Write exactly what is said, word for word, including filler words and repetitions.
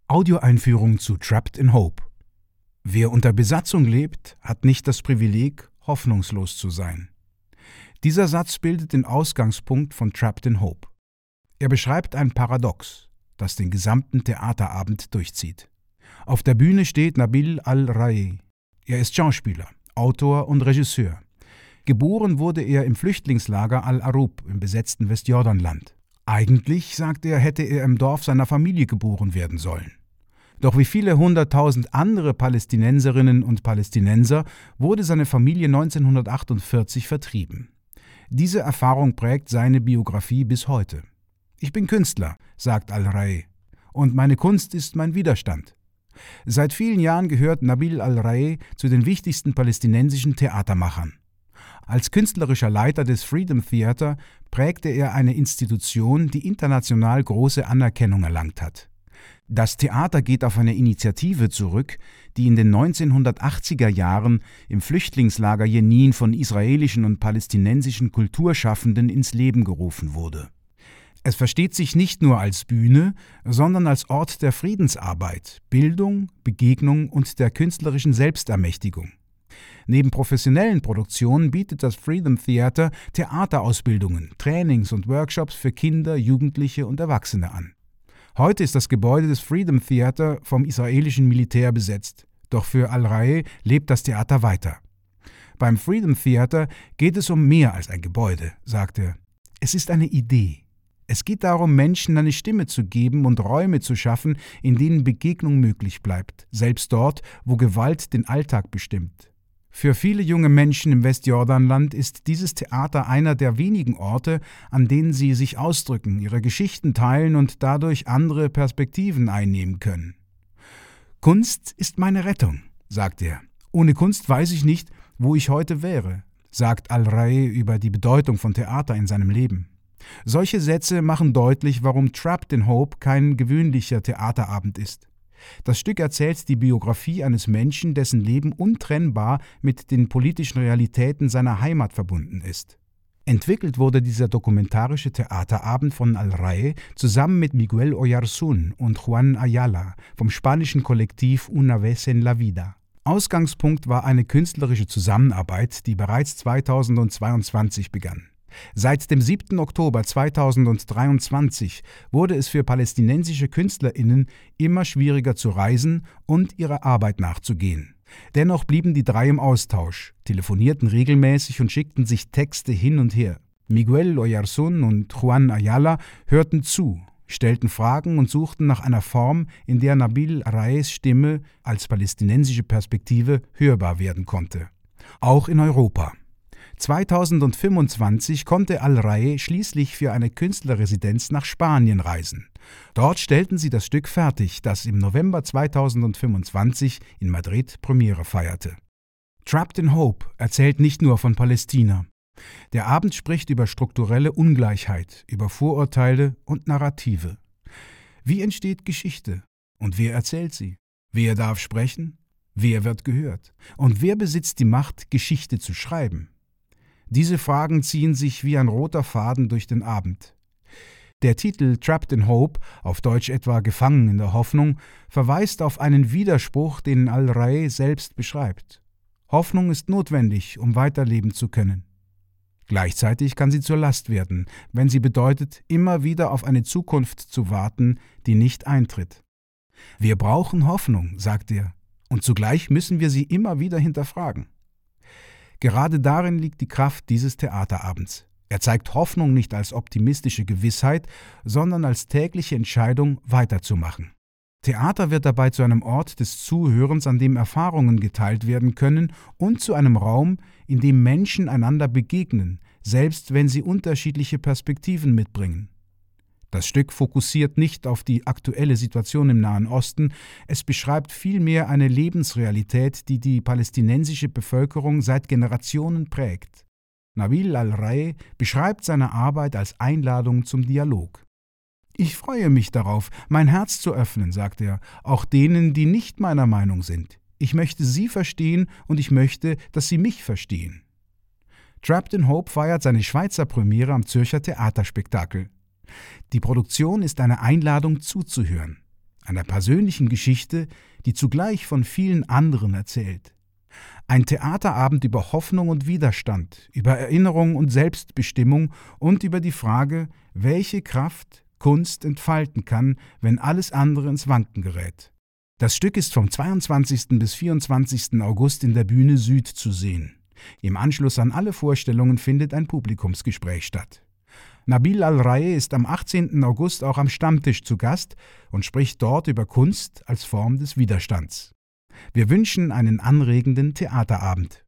Audioeinführung zu Trapped in Hope. Wer unter Besatzung lebt, hat nicht das Privileg, hoffnungslos zu sein. Dieser Satz bildet den Ausgangspunkt von Trapped in Hope. Er beschreibt ein Paradox, das den gesamten Theaterabend durchzieht. Auf der Bühne steht Nabil Al-Rae. Er ist Schauspieler, Autor und Regisseur. Geboren wurde er im Flüchtlingslager Al-Arub im besetzten Westjordanland. Eigentlich, sagt er, hätte er im Dorf seiner Familie geboren werden sollen. Doch wie viele hunderttausend andere Palästinenserinnen und Palästinenser wurde seine Familie neunzehnhundertachtundvierzig vertrieben. Diese Erfahrung prägt seine Biografie bis heute. Ich bin Künstler, sagt Al-Rae, und meine Kunst ist mein Widerstand. Seit vielen Jahren gehört Nabil Al-Rae zu den wichtigsten palästinensischen Theatermachern. Als künstlerischer Leiter des Freedom Theater prägte er eine Institution, die international große Anerkennung erlangt hat. Das Theater geht auf eine Initiative zurück, die in den neunzehnhundertachtziger Jahren im Flüchtlingslager Jenin von israelischen und palästinensischen Kulturschaffenden ins Leben gerufen wurde. Es versteht sich nicht nur als Bühne, sondern als Ort der Friedensarbeit, Bildung, Begegnung und der künstlerischen Selbstermächtigung. Neben professionellen Produktionen bietet das Freedom Theater Theaterausbildungen, Trainings und Workshops für Kinder, Jugendliche und Erwachsene an. Heute ist das Gebäude des Freedom Theater vom israelischen Militär besetzt. Doch für Al-Rae lebt das Theater weiter. Beim Freedom Theater geht es um mehr als ein Gebäude, sagt er. Es ist eine Idee. Es geht darum, Menschen eine Stimme zu geben und Räume zu schaffen, in denen Begegnung möglich bleibt, selbst dort, wo Gewalt den Alltag bestimmt. Für viele junge Menschen im Westjordanland ist dieses Theater einer der wenigen Orte, an denen sie sich ausdrücken, ihre Geschichten teilen und dadurch andere Perspektiven einnehmen können. Kunst ist meine Rettung, sagt er. Ohne Kunst weiß ich nicht, wo ich heute wäre, sagt Al-Rae über die Bedeutung von Theater in seinem Leben. Solche Sätze machen deutlich, warum Trapped in Hope kein gewöhnlicher Theaterabend ist. Das Stück erzählt die Biografie eines Menschen, dessen Leben untrennbar mit den politischen Realitäten seiner Heimat verbunden ist. Entwickelt wurde dieser dokumentarische Theaterabend von Al-Rae zusammen mit Miguel Oyarzún und Juan Ayala vom spanischen Kollektiv Una vez en la vida. Ausgangspunkt war eine künstlerische Zusammenarbeit, die bereits zweitausendzweiundzwanzig begann. Seit dem siebten Oktober zweitausenddreiundzwanzig wurde es für palästinensische KünstlerInnen immer schwieriger zu reisen und ihrer Arbeit nachzugehen. Dennoch blieben die drei im Austausch, telefonierten regelmäßig und schickten sich Texte hin und her. Miguel Oyarzún und Juan Ayala hörten zu, stellten Fragen und suchten nach einer Form, in der Nabil Raes Stimme als palästinensische Perspektive hörbar werden konnte. Auch in Europa. zweitausendfünfundzwanzig konnte Al-Rae schließlich für eine Künstlerresidenz nach Spanien reisen. Dort stellten sie das Stück fertig, das im November zweitausendfünfundzwanzig in Madrid Premiere feierte. Trapped in Hope erzählt nicht nur von Palästina. Der Abend spricht über strukturelle Ungleichheit, über Vorurteile und Narrative. Wie entsteht Geschichte? Und wer erzählt sie? Wer darf sprechen? Wer wird gehört? Und wer besitzt die Macht, Geschichte zu schreiben? Diese Fragen ziehen sich wie ein roter Faden durch den Abend. Der Titel Trapped in Hope, auf Deutsch etwa Gefangen in der Hoffnung, verweist auf einen Widerspruch, den Al-Rae selbst beschreibt. Hoffnung ist notwendig, um weiterleben zu können. Gleichzeitig kann sie zur Last werden, wenn sie bedeutet, immer wieder auf eine Zukunft zu warten, die nicht eintritt. Wir brauchen Hoffnung, sagt er, und zugleich müssen wir sie immer wieder hinterfragen. Gerade darin liegt die Kraft dieses Theaterabends. Er zeigt Hoffnung nicht als optimistische Gewissheit, sondern als tägliche Entscheidung, weiterzumachen. Theater wird dabei zu einem Ort des Zuhörens, an dem Erfahrungen geteilt werden können, und zu einem Raum, in dem Menschen einander begegnen, selbst wenn sie unterschiedliche Perspektiven mitbringen. Das Stück fokussiert nicht auf die aktuelle Situation im Nahen Osten, es beschreibt vielmehr eine Lebensrealität, die die palästinensische Bevölkerung seit Generationen prägt. Nabil Al-Rae beschreibt seine Arbeit als Einladung zum Dialog. Ich freue mich darauf, mein Herz zu öffnen, sagt er, auch denen, die nicht meiner Meinung sind. Ich möchte sie verstehen und ich möchte, dass sie mich verstehen. Trapped in Hope feiert seine Schweizer Premiere am Zürcher Theaterspektakel. Die Produktion ist eine Einladung zuzuhören. einer persönlichen Geschichte, die zugleich von vielen anderen erzählt. Ein Theaterabend über Hoffnung und Widerstand, über Erinnerung und Selbstbestimmung und über die Frage, welche Kraft Kunst entfalten kann, wenn alles andere ins Wanken gerät. Das Stück ist vom zweiundzwanzigsten bis vierundzwanzigsten August in der Bühne Süd zu sehen. Im Anschluss an alle Vorstellungen findet ein Publikumsgespräch statt. Nabil Al-Raye ist am achtzehnten August auch am Stammtisch zu Gast und spricht dort über Kunst als Form des Widerstands. Wir wünschen einen anregenden Theaterabend.